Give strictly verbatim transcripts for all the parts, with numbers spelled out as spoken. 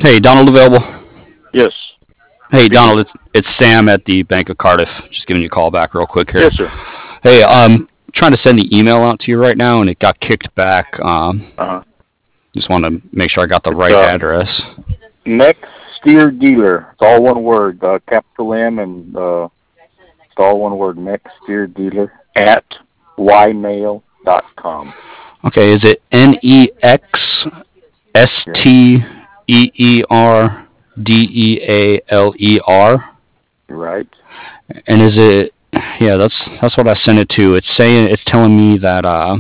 Hey, Donald available? Yes. Hey, Speaking. Donald, it's it's Sam at the Bank of Cardiff. Just giving you a call back real quick here. Yes, sir. Hey, um, trying to send the email out to you right now, and it got kicked back. Um, Uh-huh. just want to make sure I got the It's right uh, address. Next Steer Dealer. It's all one word. Uh, capital M and uh, it's all one word. Next Steer Dealer at ymail dot com. Okay, is it N E X S Yeah. T E E R D E A L E R? Right. And is it? Yeah, that's that's what I sent it to. It's saying it's telling me that. Uh,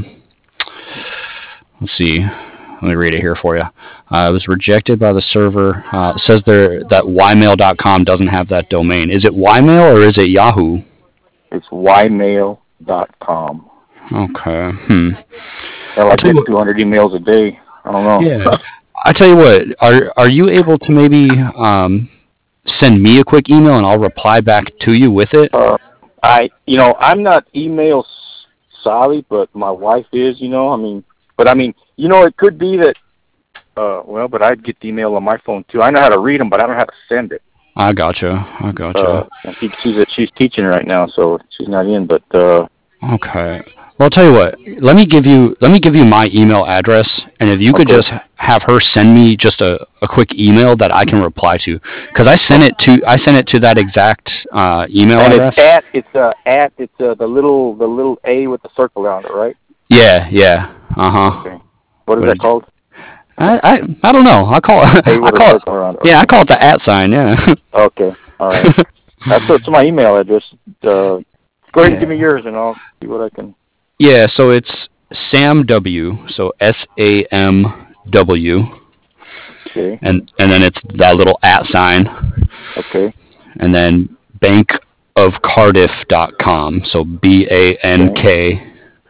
let's see. Let me read it here for you. Uh, it was rejected by the server. Uh, it says there that ymail dot com doesn't have that domain. Is it Ymail or is it Yahoo? It's ymail dot com. Okay. Hmm. Hell, I'll I tell you get what. two hundred emails a day. I don't know. Yeah. I tell you what. Are are you able to maybe um, send me a quick email and I'll reply back to you with it? uh, I, you know, I'm not email s- savvy, but my wife is. You know, I mean, but I mean, you know, it could be that. Uh, well, but I'd get the email on my phone too. I know how to read them, but I don't know how to send it. I gotcha. I Uh, gotcha. and she, she's she's teaching right now, so she's not in. But uh, Okay. Well, I'll tell you what. Let me give you let me give you my email address, and if you could okay, just have her send me just a, a quick email that I can reply to, because I sent okay. it to I sent it to that exact uh, email And it's address. at it's uh at it's uh the little the little A with the circle around it, right? Yeah, yeah. Uh huh. Okay. What is What that did you? called? I, I I don't know. I call it A I with a call it circle around it. yeah I Okay. call it the at sign. Yeah. Okay. All right. That's that's my email address. Uh, go ahead and give me Yeah. yours, and I'll see what I can. Yeah. So it's Sam W. So S A M W, Okay. and and then it's that little at sign, Okay. and then bank of cardiff dot com. So B A N Okay. K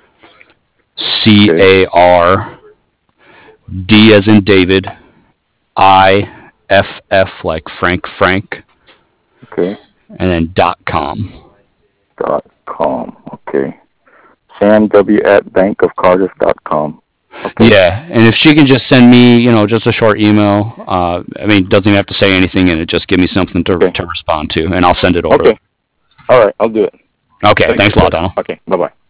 C Okay. A R D as in David, I F F like Frank Frank, Okay. and then dot com. Dot com. Okay. Sam W at bank of cardiff dot com. Okay. Yeah, and if she can just send me, you know, just a short email, uh, I mean, doesn't even have to say anything, and it just give me something to Okay. to respond to, and I'll send it over. Okay. All right. I'll do it. Okay, Thank you, thanks a lot, sir. Donald. Okay. Bye bye.